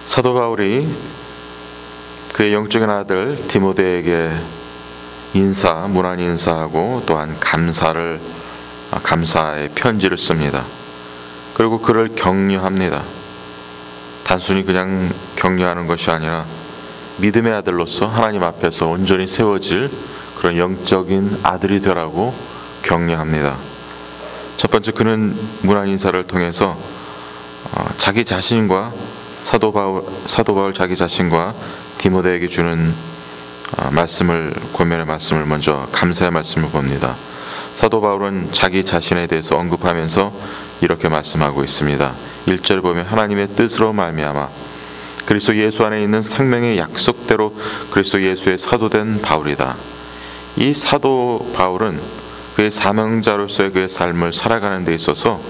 사도 바울이 그의 영적인 아들 디모데에게 문안 인사하고 또한 감사의 편지를 씁니다. 그리고 그를 격려합니다. 단순히 그냥 격려하는 것이 아니라 믿음의 아들로서 하나님 앞에서 온전히 세워질 그런 영적인 아들이 되라고 격려합니다. 첫 번째, 그는 문안 인사를 통해서 자기 자신과 사도 바울 자기 자신과 디모데에게 주는 권면의 말씀을 먼저 감사의 말씀을 봅니다. 사도 바울은 자기 자신에 대해서 언급하면서 이렇게 말씀하고 있습니다. 1절을 보면 하나님의 뜻으로 말미암아 그리스도 예수 안에 있는 생명의 약속대로 그리스도 예수의 사도된 바울이다. 이 사도 바울은 그의 사명자로서의 그의 삶을 살아가는 데 있어서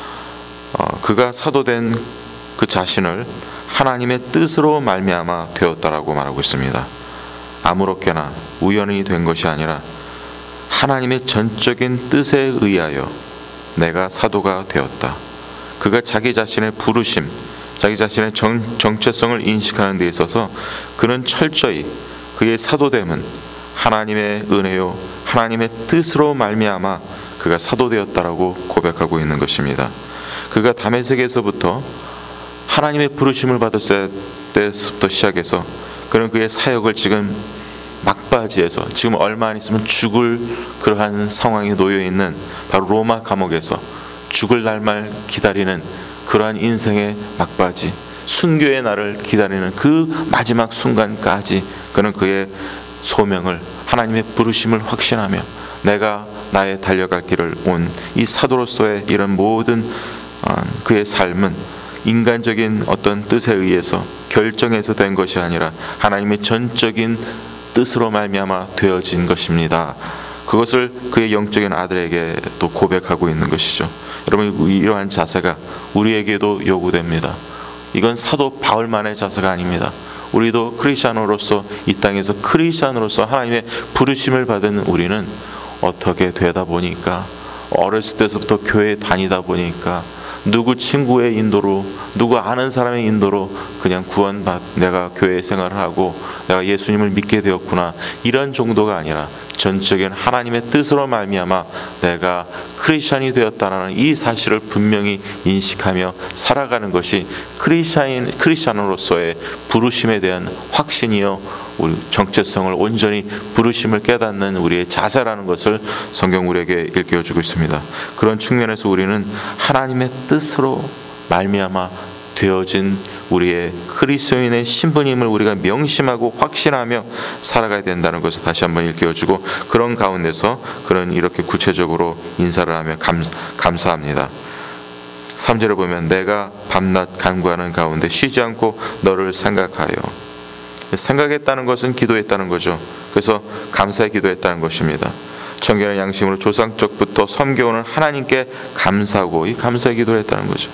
그가 사도된 그 자신을 하나님의 뜻으로 말미암아 되었다라고 말하고 있습니다. 아무렇게나 우연히 된 것이 아니라 하나님의 전적인 뜻에 의하여 내가 사도가 되었다. 그가 자기 자신의 부르심, 자기 자신의 정체성을 인식하는 데 있어서 그는 철저히 그의 사도됨은 하나님의 은혜요, 하나님의 뜻으로 말미암아 그가 사도되었다라고 고백하고 있는 것입니다. 그가 다메섹에서부터 하나님의 부르심을 받았을 때부터 시작해서 그는 그의 사역을 지금 막바지에서 지금 얼마 안 있으면 죽을 그러한 상황에 놓여 있는 바로 로마 감옥에서 죽을 날만 기다리는 그러한 인생의 막바지, 순교의 날을 기다리는 그 마지막 순간까지 그는 그의 소명을, 하나님의 부르심을 확신하며 내가 나의 달려갈 길을 온 이 사도로서의 이런 모든 그의 삶은 인간적인 어떤 뜻에 의해서 결정해서 된 것이 아니라 하나님의 전적인 뜻으로 말미암아 되어진 것입니다. 그것을 그의 영적인 아들에게 또 고백하고 있는 것이죠. 여러분, 이러한 자세가 우리에게도 요구됩니다. 이건 사도 바울만의 자세가 아닙니다. 우리도 크리스찬으로서 이 땅에서 크리스찬으로서 하나님의 부르심을 받은 우리는 어떻게 되다 보니까 어렸을 때부터 교회에 다니다 보니까 누구 친구의 인도로, 누구 아는 사람의 인도로 그냥 내가 교회 생활을 하고 내가 예수님을 믿게 되었구나, 이런 정도가 아니라 전적인 하나님의 뜻으로 말미암아 내가 크리스찬이 되었다는 이 사실을 분명히 인식하며 살아가는 것이 크리스찬으로서의 부르심에 대한 확신이요, 우리 정체성을 온전히 부르심을 깨닫는 우리의 자세라는 것을 성경 우리에게 일깨워주고 있습니다. 그런 측면에서 우리는 하나님의 뜻으로 말미암아 되어진 우리의 그리스도인의 신분임을 우리가 명심하고 확신하며 살아가야 된다는 것을 다시 한번 일깨워주고, 그런 가운데서 그는 이렇게 구체적으로 인사를 하며 감사합니다. 3절을 보면 내가 밤낮 간구하는 가운데 쉬지 않고 너를 생각하여, 생각했다는 것은 기도했다는 거죠. 그래서 감사의 기도했다는 것입니다. 청결한 양심으로 조상적부터 섬겨오는 하나님께 감사하고 이 감사의 기도를 했다는 거죠.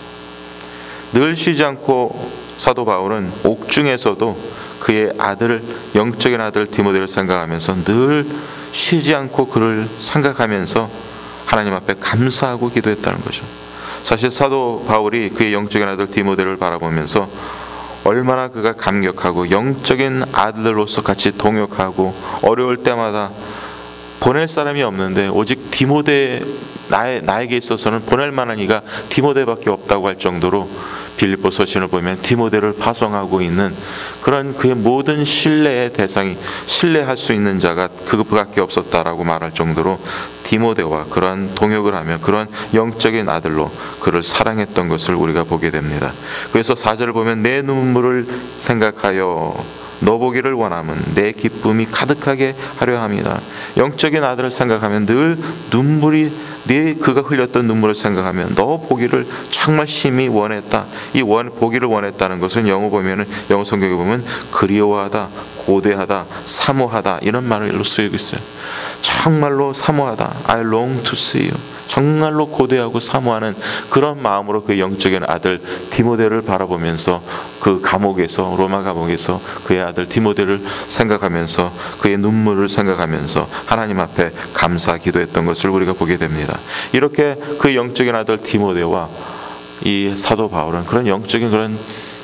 늘 쉬지 않고 사도 바울은 옥중에서도 그의 영적인 아들 디모데를 생각하면서 늘 쉬지 않고 그를 생각하면서 하나님 앞에 감사하고 기도했다는 거죠. 사실 사도 바울이 그의 영적인 아들 디모데를 바라보면서 얼마나 그가 감격하고 영적인 아들로서 같이 동역하고 어려울 때마다 보낼 사람이 없는데 오직 디모데, 나에게 있어서는 보낼 만한 이가 디모데밖에 없다고 할 정도로 빌립보 서신을 보면 디모데를 파송하고 있는 그런 그의 모든 신뢰의 대상이, 신뢰할 수 있는 자가 그밖에 없었다라고 말할 정도로 디모데와 그러한 동역을 하며 그런 영적인 아들로 그를 사랑했던 것을 우리가 보게 됩니다. 그래서 4절을 보면 내 눈물을 생각하여 너 보기를 원함은 내 기쁨이 가득하게 하려 함이다. 영적인 아들을 생각하면 늘 그가 흘렸던 눈물을 생각하면 너 보기를 정말 심히 원했다. 보기를 원했다는 것은 영어 성경에 보면 그리워하다, 고대하다, 사모하다, 이런 말로 쓰이고 있어요. 정말로 사모하다, I long to see you. 정말로 고대하고 사모하는 그런 마음으로 그 영적인 아들 디모데를 바라보면서 그 감옥에서, 로마 감옥에서 그의 아들 디모데를 생각하면서 그의 눈물을 생각하면서 하나님 앞에 감사 기도했던 것을 우리가 보게 됩니다. 이렇게 그 영적인 아들 디모데와 이 사도 바울은 그런 영적인 그런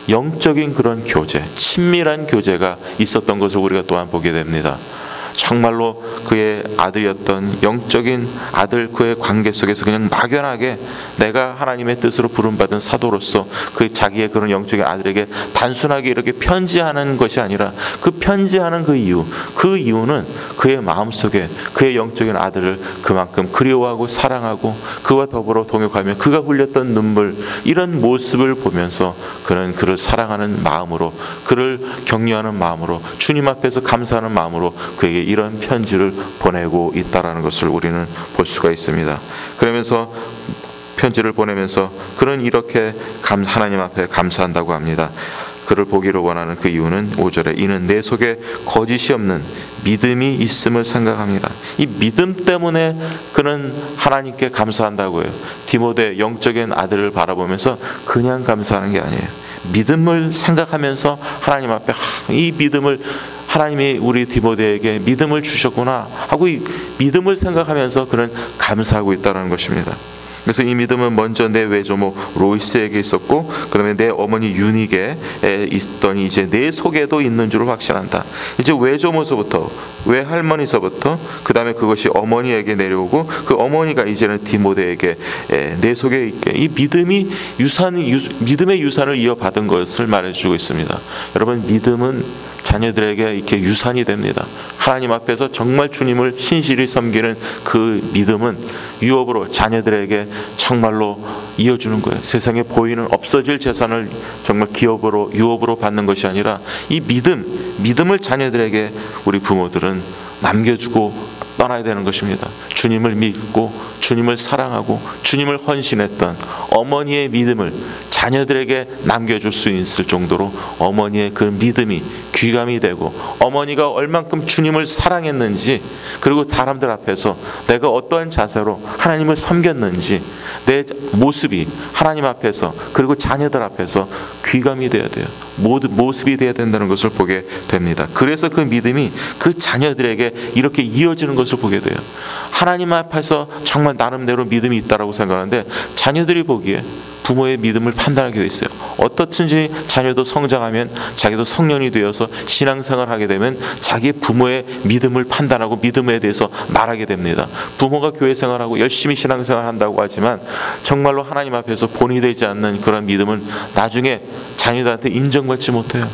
영적인 그런 교제, 친밀한 교제가 있었던 것을 우리가 또한 보게 됩니다. 정말로 그의 아들이었던 영적인 아들, 그의 관계 속에서 그냥 막연하게 내가 하나님의 뜻으로 부름받은 사도로서 그 자기의 그런 영적인 아들에게 단순하게 이렇게 편지하는 것이 아니라 그 편지하는 그 이유는 그의 마음속에 그의 영적인 아들을 그만큼 그리워하고 사랑하고 그와 더불어 동역하며 그가 흘렸던 눈물, 이런 모습을 보면서 그는 그를 사랑하는 마음으로, 그를 격려하는 마음으로, 주님 앞에서 감사하는 마음으로 그에게 이런 편지를 보내고 있다라는 것을 우리는 볼 수가 있습니다. 그러면서 편지를 보내면서 그는 이렇게 하나님 앞에 감사한다고 합니다. 그를 보기를 원하는 그 이유는 5절에 이는 내 속에 거짓이 없는 믿음이 있음을 생각합니다. 이 믿음 때문에 그는 하나님께 감사한다고 해요. 디모데 영적인 아들을 바라보면서 그냥 감사하는 게 아니에요. 믿음을 생각하면서 하나님 앞에 이 믿음을, 하나님이 우리 디모데에게 믿음을 주셨구나 하고 이 믿음을 생각하면서 그는 감사하고 있다는 것입니다. 그래서 이 믿음은 먼저 내 외조모 로이스에게 있었고, 그 다음에 내 어머니 유닉에 있더니 이제 내 속에도 있는 줄을 확신한다. 이제 외조모서부터, 외할머니서부터, 그 다음에 그것이 어머니에게 내려오고, 그 어머니가 이제는 디모데에게 내 속에 있게, 이 믿음이 믿음의 유산을 이어받은 것을 말해주고 있습니다. 여러분, 믿음은 자녀들에게 이렇게 유산이 됩니다. 하나님 앞에서 정말 주님을 신실히 섬기는 그 믿음은 유업으로 자녀들에게 정말로 이어주는 거예요. 세상에 보이는 없어질 재산을 정말 유업으로 받는 것이 아니라 이 믿음을 자녀들에게 우리 부모들은 남겨주고 떠나야 되는 것입니다. 주님을 믿고 주님을 사랑하고 주님을 헌신했던 어머니의 믿음을 자녀들에게 남겨줄 수 있을 정도로 어머니의 그 믿음이 귀감이 되고, 어머니가 얼만큼 주님을 사랑했는지, 그리고 사람들 앞에서 내가 어떠한 자세로 하나님을 섬겼는지 내 모습이 하나님 앞에서 그리고 자녀들 앞에서 귀감이 되어야 돼요. 모습이 되어야 된다는 것을 보게 됩니다. 그래서 그 믿음이 그 자녀들에게 이렇게 이어지는 것을 보게 돼요. 하나님 앞에서 정말 나름대로 믿음이 있다라고 생각하는데 자녀들이 보기에 부모의 믿음을 판단하게 돼 있어요. 어떻든지 자녀도 성장하면, 자기도 성년이 되어서 신앙생활을 하게 되면 자기 부모의 믿음을 판단하고 믿음에 대해서 말하게 됩니다. 부모가 교회 생활하고 열심히 신앙생활을 한다고 하지만 정말로 하나님 앞에서 본이 되지 않는 그런 믿음을 나중에 자녀들한테 인정받지 못해요.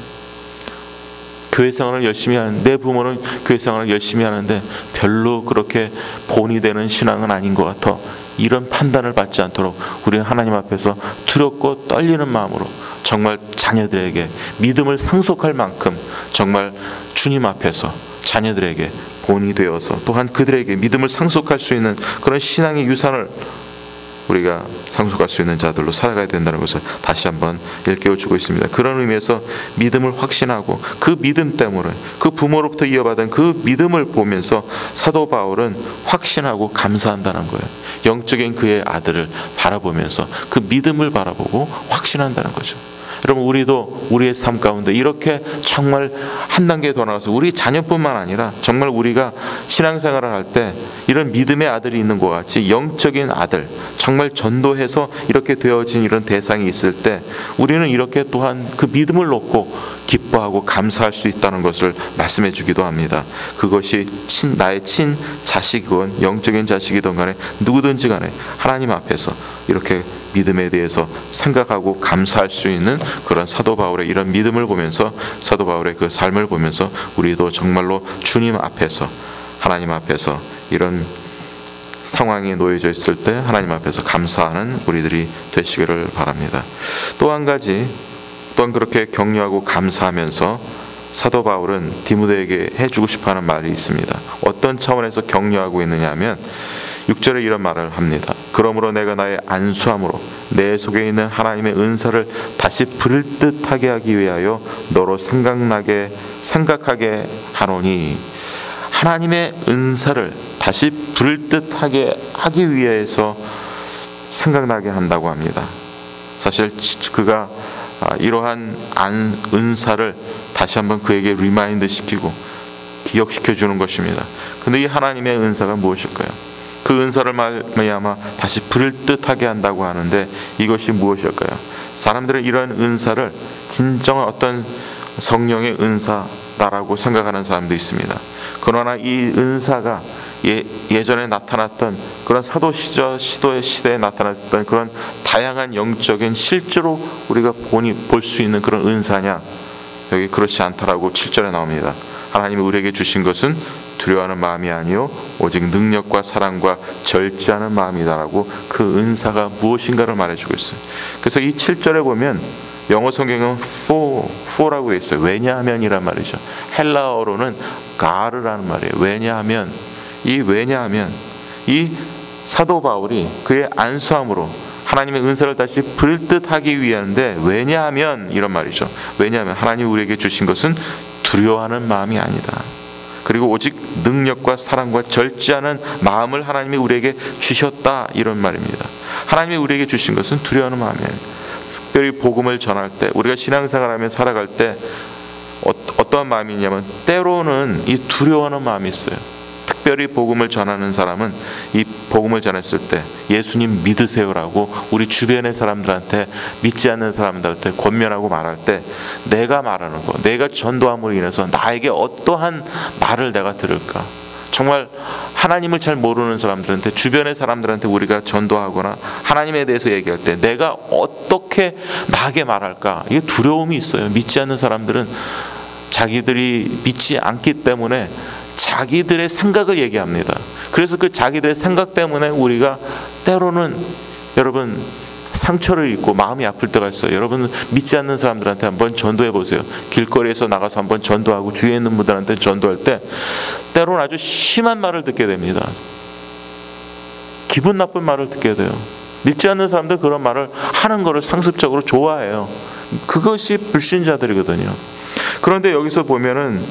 교회 생활을 열심히 하는, 내 부모는 교회 생활을 열심히 하는데 별로 그렇게 본이 되는 신앙은 아닌 것 같아. 이런 판단을 받지 않도록 우리는 하나님 앞에서 두렵고 떨리는 마음으로 정말 자녀들에게 믿음을 상속할 만큼 정말 주님 앞에서 자녀들에게 본이 되어서 또한 그들에게 믿음을 상속할 수 있는 그런 신앙의 유산을 우리가 상속할 수 있는 자들로 살아가야 된다는 것을 다시 한번 일깨워주고 있습니다. 그런 의미에서 믿음을 확신하고 그 믿음 때문에 그 부모로부터 이어받은 그 믿음을 보면서 사도 바울은 확신하고 감사한다는 거예요. 영적인 그의 아들을 바라보면서 그 믿음을 바라보고 확신한다는 거죠. 여러분, 우리도 우리의 삶 가운데 이렇게 정말 한 단계 더 나가서 우리 자녀뿐만 아니라 정말 우리가 신앙생활을 할 때 이런 믿음의 아들이 있는 것 같이 영적인 아들, 정말 전도해서 이렇게 되어진 이런 대상이 있을 때 우리는 이렇게 또한 그 믿음을 놓고 기뻐하고 감사할 수 있다는 것을 말씀해 주기도 합니다. 그것이 나의 친 자식이건 영적인 자식이든 간에 누구든지 간에 하나님 앞에서 이렇게 믿음에 대해서 생각하고 감사할 수 있는 그런 사도 바울의 이런 믿음을 보면서, 사도 바울의 그 삶을 보면서 우리도 정말로 주님 앞에서, 하나님 앞에서 이런 상황이 놓여져 있을 때 하나님 앞에서 감사하는 우리들이 되시기를 바랍니다. 또 한 가지, 또한 그렇게 격려하고 감사하면서 사도 바울은 디모데에게 해주고 싶어하는 말이 있습니다. 어떤 차원에서 격려하고 있느냐 하면 6절에 이런 말을 합니다. 그러므로 내가 나의 안수함으로 내 속에 있는 하나님의 은사를 다시 부를듯하게 하기 위하여 너로 생각하게 하노니, 하나님의 은사를 다시 부를듯하게 하기 위해서 생각나게 한다고 합니다. 사실 그가 이러한 은사를 다시 한번 그에게 리마인드 시키고 기억시켜 주는 것입니다. 근데 이 하나님의 은사가 무엇일까요? 그 은사를 말미암아 다시 부를듯하게 한다고 하는데 이것이 무엇일까요? 사람들은 이런 은사를 진정한 어떤 성령의 은사다라고 생각하는 사람도 있습니다. 그러나 이 은사가 예전에 나타났던 그런 사도 시대에 나타났던 그런 다양한 영적인 실제로 우리가 볼 수 있는 그런 은사냐? 여기 그렇지 않다라고 7절에 나옵니다. 하나님이 우리에게 주신 것은 두려워하는 마음이 아니요 오직 능력과 사랑과 절제하는 마음이다라고 그 은사가 무엇인가를 말해주고 있어요. 그래서 이 7절에 보면 영어 성경은 for라고 있어요. 왜냐하면이란 말이죠. 헬라어로는 가르라는 말이에요. 왜냐하면 이 사도 바울이 그의 안수함으로 하나님의 은사를 다시 불뜻하기 위한데, 왜냐하면 이런 말이죠. 왜냐하면 하나님이 우리에게 주신 것은 두려워하는 마음이 아니다. 그리고 오직 능력과 사랑과 절제하는 마음을 하나님이 우리에게 주셨다, 이런 말입니다. 하나님이 우리에게 주신 것은 두려워하는 마음이 아니다. 특별히 복음을 전할 때, 우리가 신앙생활하며 살아갈 때 어떠한 마음이 있냐면 때로는 이 두려워하는 마음이 있어요. 특별히 복음을 전하는 사람은 이 복음을 전했을 때 예수님 믿으세요라고 우리 주변의 사람들한테, 믿지 않는 사람들한테 권면하고 말할 때 내가 말하는 거, 내가 전도함으로 인해서 나에게 어떠한 말을 내가 들을까? 정말 하나님을 잘 모르는 사람들한테, 주변의 사람들한테 우리가 전도하거나 하나님에 대해서 얘기할 때 내가 어떻게 나에게 말할까? 이게 두려움이 있어요. 믿지 않는 사람들은 자기들이 믿지 않기 때문에 자기들의 생각을 얘기합니다. 그래서 그 자기들의 생각 때문에 우리가 때로는 여러분 상처를 입고 마음이 아플 때가 있어요. 여러분 믿지 않는 사람들한테 한번 전도해 보세요. 길거리에서 나가서 한번 전도하고 주위에 있는 분들한테 전도할 때 때로는 아주 심한 말을 듣게 됩니다. 기분 나쁜 말을 듣게 돼요. 믿지 않는 사람들 그런 말을 하는 거를 상습적으로 좋아해요. 그것이 불신자들이거든요. 그런데 여기서 보면은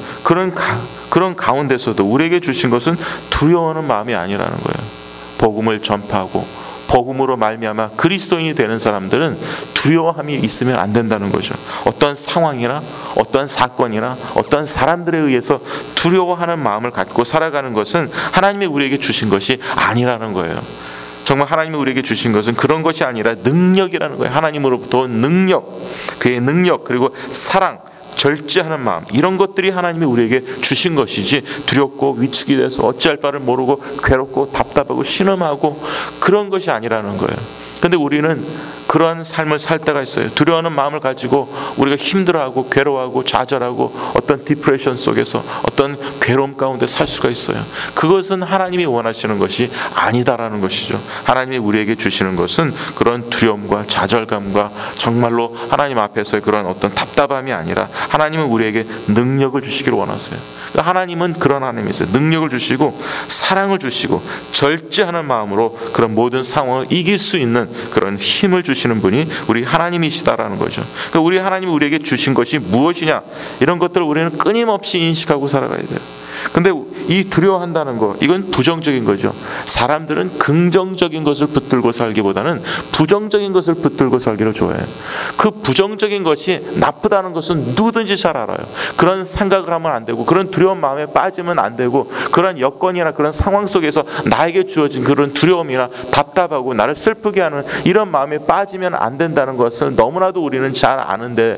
그런 가운데서도 우리에게 주신 것은 두려워하는 마음이 아니라는 거예요. 복음을 전파하고 복음으로 말미암아 그리스도인이 되는 사람들은 두려워함이 있으면 안 된다는 거죠. 어떤 상황이나 어떤 사건이나 어떤 사람들에 의해서 두려워하는 마음을 갖고 살아가는 것은 하나님이 우리에게 주신 것이 아니라는 거예요. 정말 하나님이 우리에게 주신 것은 그런 것이 아니라 능력이라는 거예요. 하나님으로부터 온 능력, 그의 능력, 그리고 사랑, 절제하는 마음, 이런 것들이 하나님이 우리에게 주신 것이지 두렵고 위축이 돼서 어찌할 바를 모르고 괴롭고 답답하고 신음하고 그런 것이 아니라는 거예요. 근데 우리는 그러한 삶을 살 때가 있어요. 두려워하는 마음을 가지고 우리가 힘들어하고 괴로워하고 좌절하고 어떤 디프레션 속에서 어떤 괴로움 가운데 살 수가 있어요. 그것은 하나님이 원하시는 것이 아니다라는 것이죠. 하나님이 우리에게 주시는 것은 그런 두려움과 좌절감과 정말로 하나님 앞에서의 그런 어떤 답답함이 아니라 하나님은 우리에게 능력을 주시기를 원하세요. 하나님은 그런 하나님이세요. 능력을 주시고 사랑을 주시고 절제하는 마음으로 그런 모든 상황을 이길 수 있는 그런 힘을 주시는 분이 우리 하나님이시다라는 거죠. 그러니까 우리 하나님이 우리에게 주신 것이 무엇이냐, 이런 것들을 우리는 끊임없이 인식하고 살아가야 돼요. 근데 이 두려워한다는 거, 이건 부정적인 거죠. 사람들은 긍정적인 것을 붙들고 살기보다는 부정적인 것을 붙들고 살기를 좋아해요. 그 부정적인 것이 나쁘다는 것은 누구든지 잘 알아요. 그런 생각을 하면 안 되고, 그런 두려운 마음에 빠지면 안 되고, 그런 여건이나 그런 상황 속에서 나에게 주어진 그런 두려움이나 답답하고 나를 슬프게 하는 이런 마음에 빠지면 안 된다는 것을 너무나도 우리는 잘 아는데,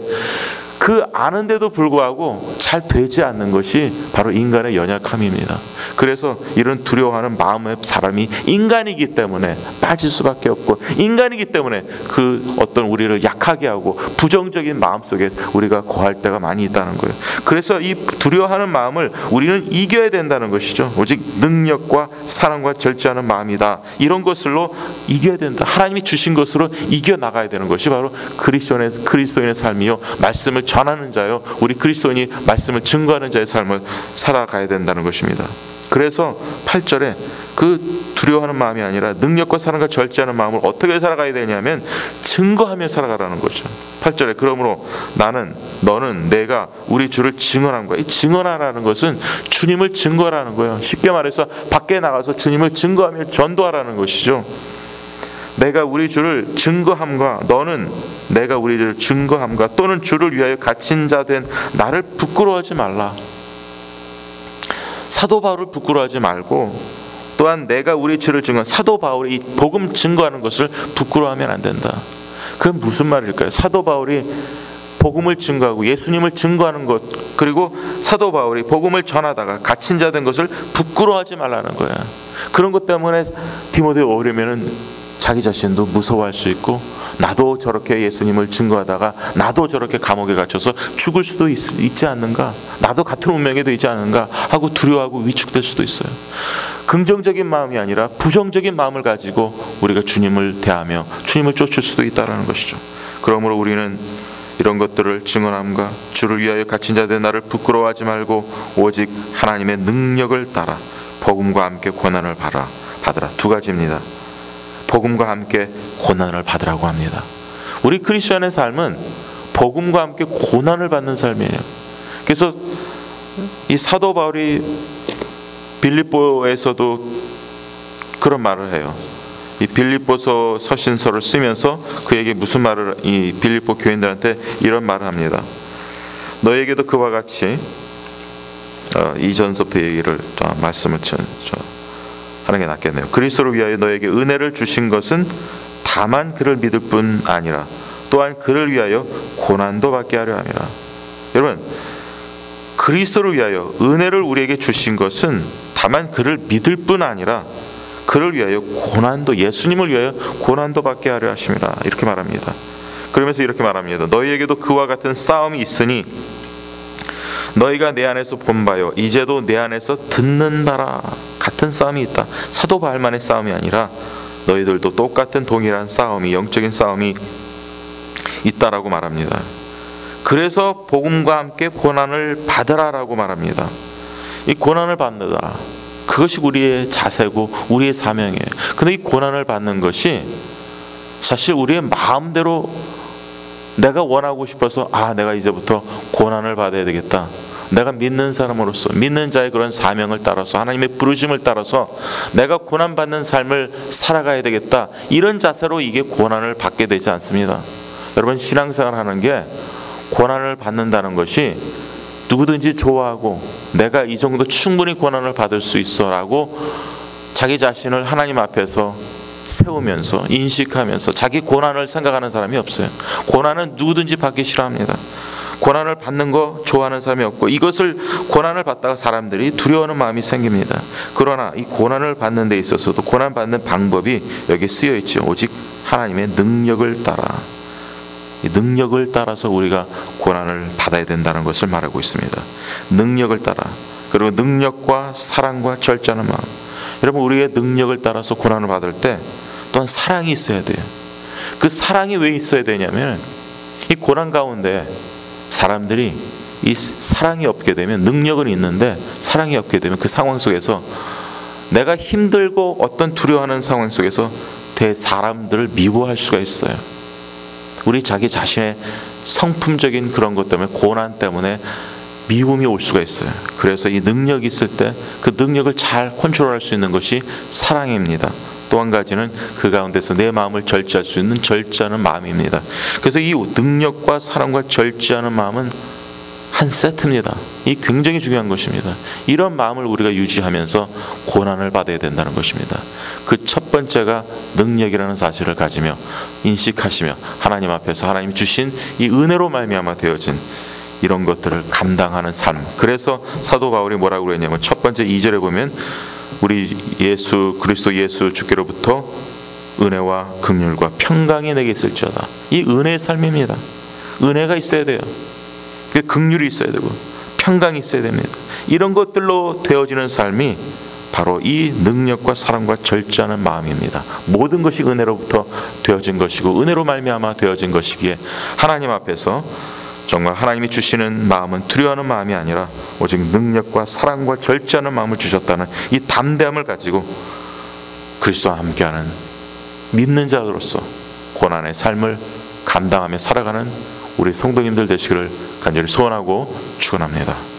그 아는데도 불구하고 잘 되지 않는 것이 바로 인간의 연약함입니다. 그래서 이런 두려워하는 마음의 사람이 인간이기 때문에 빠질 수밖에 없고, 인간이기 때문에 그 어떤 우리를 약하게 하고 부정적인 마음 속에 우리가 거할 때가 많이 있다는 거예요. 그래서 이 두려워하는 마음을 우리는 이겨야 된다는 것이죠. 오직 능력과 사랑과 절제하는 마음이다, 이런 것으로 이겨야 된다. 하나님이 주신 것으로 이겨나가야 되는 것이 바로 그리스도인의 삶이요, 말씀을 전하는 자요, 우리 그리스도인이 말씀을 증거하는 자의 삶을 살아가야 된다는 것입니다. 그래서 8절에 그 두려워하는 마음이 아니라 능력과 사랑과 절제하는 마음을 어떻게 살아가야 되냐면 증거하며 살아가라는 거죠. 8절에 그러므로 너는 내가 우리 주를 증언한 거야. 이 증언하라는 것은 주님을 증거하라는 거예요. 쉽게 말해서 밖에 나가서 주님을 증거하며 전도하라는 것이죠. 내가 우리 주를 증거함과 너는 내가 우리 주를 증거함과 또는 주를 위하여 갇힌 자 된 나를 부끄러워하지 말라. 사도 바울을 부끄러워하지 말고, 또한 내가 우리 주를 증거한 사도 바울이 이 복음 증거하는 것을 부끄러워하면 안 된다. 그건 무슨 말일까요? 사도 바울이 복음을 증거하고 예수님을 증거하는 것, 그리고 사도 바울이 복음을 전하다가 갇힌 자 된 것을 부끄러워하지 말라는 거야. 그런 것 때문에 디모데에 오려면은 자기 자신도 무서워할 수 있고, 나도 저렇게 예수님을 증거하다가 나도 저렇게 감옥에 갇혀서 죽을 수도 있지 않는가, 나도 같은 운명에 되지 않는가 하고 두려워하고 위축될 수도 있어요. 긍정적인 마음이 아니라 부정적인 마음을 가지고 우리가 주님을 대하며 주님을 쫓을 수도 있다는 것이죠. 그러므로 우리는 이런 것들을 증언함과 주를 위하여 갇힌 자 된 나를 부끄러워하지 말고 오직 하나님의 능력을 따라 복음과 함께 고난을 받으라. 두 가지입니다. 복음과 함께 고난을 받으라고 합니다. 우리 그리스도인의 삶은 복음과 함께 고난을 받는 삶이에요. 그래서 이 사도 바울이 빌립보에서도 그런 말을 해요. 이 빌립보서 서신서를 쓰면서 그에게 무슨 말을, 이 빌립보 교인들한테 이런 말을 합니다. 너에게도 그와 같이 이전서부터 얘기를 말씀을 하는 게 낫겠네요. 그리스도를 위하여 너에게 은혜를 주신 것은 다만 그를 믿을 뿐 아니라 또한 그를 위하여 고난도 받게 하려 함이라. 여러분, 그리스도를 위하여 은혜를 우리에게 주신 것은 다만 그를 믿을 뿐 아니라 그를 위하여 고난도, 예수님을 위하여 고난도 받게 하려 하심이라. 이렇게 말합니다. 그러면서 이렇게 말합니다. 너희에게도 그와 같은 싸움이 있으니 너희가 내 안에서 본 바요 이제도 내 안에서 듣는 바라. 같은 싸움이 있다. 사도 바울만의 싸움이 아니라 너희들도 똑같은 동일한 싸움이, 영적인 싸움이 있다라고 말합니다. 그래서 복음과 함께 고난을 받으라라고 말합니다. 이 고난을 받는다, 그것이 우리의 자세고 우리의 사명이에요. 근데 이 고난을 받는 것이 사실 우리의 마음대로 내가 원하고 싶어서 내가 이제부터 고난을 받아야 되겠다, 내가 믿는 사람으로서, 믿는 자의 그런 사명을 따라서, 하나님의 부르심을 따라서 내가 고난받는 삶을 살아가야 되겠다, 이런 자세로 이게 고난을 받게 되지 않습니다. 여러분, 신앙생활 하는 게 고난을 받는다는 것이 누구든지 좋아하고 내가 이 정도 충분히 고난을 받을 수 있어 라고 자기 자신을 하나님 앞에서 세우면서 인식하면서 자기 고난을 생각하는 사람이 없어요. 고난은 누구든지 받기 싫어합니다. 고난을 받는 거 좋아하는 사람이 없고, 이것을 고난을 받다가 사람들이 두려워하는 마음이 생깁니다. 그러나 이 고난을 받는 데 있어서도 고난받는 방법이 여기 쓰여 있죠. 오직 하나님의 능력을 따라, 이 능력을 따라서 우리가 고난을 받아야 된다는 것을 말하고 있습니다. 능력을 따라, 그리고 능력과 사랑과 절제하는 마음. 여러분, 우리의 능력을 따라서 고난을 받을 때 또한 사랑이 있어야 돼요. 그 사랑이 왜 있어야 되냐면, 이 고난 가운데 사람들이 이 사랑이 없게 되면, 능력은 있는데 사랑이 없게 되면 그 상황 속에서 내가 힘들고 어떤 두려워하는 상황 속에서 사람들을 미워할 수가 있어요. 우리 자기 자신의 성품적인 그런 것 때문에, 고난 때문에 미움이 올 수가 있어요. 그래서 이 능력이 있을 때 그 능력을 잘 컨트롤할 수 있는 것이 사랑입니다. 또 한 가지는 그 가운데서 내 마음을 절제할 수 있는 절제하는 마음입니다. 그래서 이 능력과 사랑과 절제하는 마음은 한 세트입니다. 이 굉장히 중요한 것입니다. 이런 마음을 우리가 유지하면서 고난을 받아야 된다는 것입니다. 그 첫 번째가 능력이라는 사실을 가지며 인식하시며 하나님 앞에서 하나님이 주신 이 은혜로 말미암아 되어진 이런 것들을 감당하는 삶. 그래서 사도 바울이 뭐라고 그랬냐면, 첫 번째 2절에 보면 우리 그리스도 예수 주께로부터 은혜와 긍휼과 평강이 내게 있을지어다. 이 은혜의 삶입니다. 은혜가 있어야 돼요. 긍휼이 있어야 되고 평강이 있어야 됩니다. 이런 것들로 되어지는 삶이 바로 이 능력과 사랑과 절제하는 마음입니다. 모든 것이 은혜로부터 되어진 것이고 은혜로 말미암아 되어진 것이기에 하나님 앞에서 정말 하나님이 주시는 마음은 두려워하는 마음이 아니라 오직 능력과 사랑과 절제하는 마음을 주셨다는 이 담대함을 가지고 그리스도와 함께하는 믿는 자로서 고난의 삶을 감당하며 살아가는 우리 성도님들 되시기를 간절히 소원하고 축원합니다.